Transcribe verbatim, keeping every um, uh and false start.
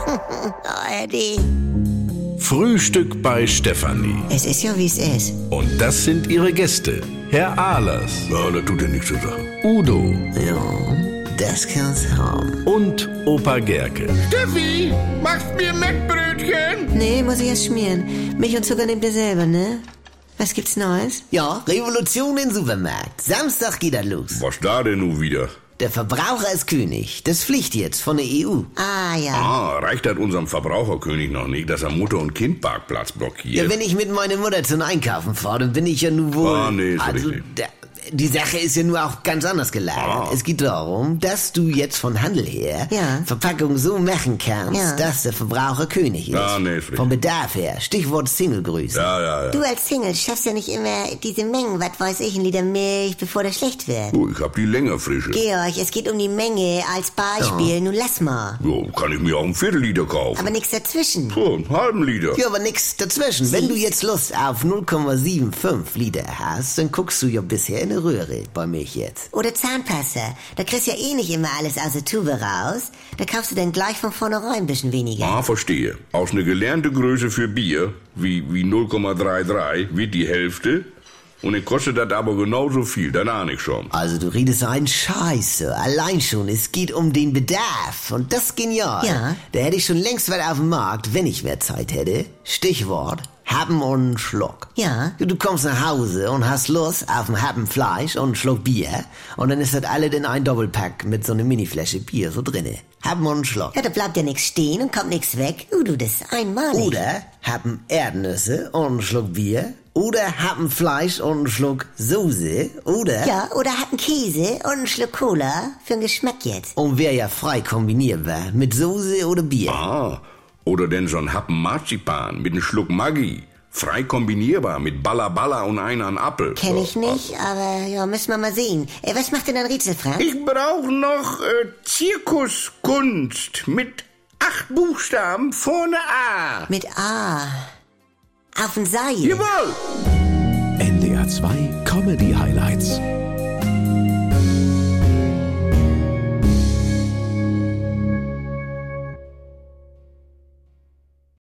Oh, Eddie. Frühstück bei Stefanie. Es ist ja, wie es ist. Und das sind ihre Gäste. Herr Ahlers. Ja, das tut ja nichts zur Sache. Udo. Ja, das kann's haben. Und Opa Gerke. Steffi, machst mir Mettbrötchen? Nee, muss ich erst schmieren. Milch und Zucker nehmt ihr selber, ne? Was gibt's Neues? Ja, Revolution im Supermarkt. Samstag geht er los. Was da denn nun wieder? Der Verbraucher ist König. Das Pflicht jetzt von der E U. Ah, ja. Ah, reicht das unserem Verbraucherkönig noch nicht, dass er Mutter- und Kindparkplatz blockiert? Ja, wenn ich mit meiner Mutter zum Einkaufen fahre, dann bin ich ja nur wohl... Ah, nee, ist also, richtig. der, die Sache ist ja nur auch ganz anders gelagert. Ah. Es geht darum, dass du jetzt von Handel her Ja. Verpackung so machen kannst, Ja. dass der Verbraucher König ist. Ja, nee, ist richtig. Vom Bedarf her. Stichwort Singlegröße. Ja, ja, ja. Du als Single schaffst ja nicht immer diese Mengen, was weiß ich, ein Liter Milch, bevor der schlecht wird. Du, ich hab die Längerfrische. Georg, es geht um die Menge als Beispiel. Nun lass mal. So, kann ich mir auch einen Viertelliter kaufen. Aber nichts dazwischen. So, einen halben Liter. Ja, aber nix dazwischen. Wenn du jetzt Lust auf null Komma fünfundsiebzig Liter hast, dann guckst du ja bisher in eine Röhre bei mich jetzt. Oder Zahnpasta. Da kriegst du ja eh nicht immer alles aus der Tube raus. Da kaufst du dann gleich von vornherein ein bisschen weniger. Ah, verstehe. Aus einer gelernten Größe für Bier, wie, wie null Komma dreiunddreißig, wird die Hälfte. Und dann kostet das aber genauso viel, dann ahne ich schon. Also du redest einen Scheiße. Allein schon, es geht um den Bedarf. Und das ist genial. Ja. Da hätte ich schon längst was auf dem Markt, wenn ich mehr Zeit hätte. Stichwort, Happen und einen Schluck. Ja. Du kommst nach Hause und hast Lust auf einen Happen Fleisch und einen Schluck Bier. Und dann ist das alles in ein Doppelpack mit so einer Miniflasche Bier so drinne. Happen und einen Schluck. Ja, da bleibt ja nichts stehen und kommt nichts weg. Uh, du, das ist einmalig. Oder Happen Erdnüsse und einen Schluck Bier. Oder Happen Fleisch und einen Schluck Soße. Oder... Ja, oder hat einen Käse und einen Schluck Cola für den Geschmack jetzt. Und wäre ja frei kombinierbar mit Soße oder Bier. Ah, oder denn so ein Happen Marzipan mit einem Schluck Maggi. Frei kombinierbar mit Balla Balla und einer an Apfel. Kenn ich nicht, aber ja, müssen wir mal sehen. Äh, was macht denn ein Rätsel, Frank? Ich brauche noch äh, Zirkuskunst mit acht Buchstaben vorne A. Mit A. Auf dem Seil. Jawohl! N D R zwei Comedy Highlights.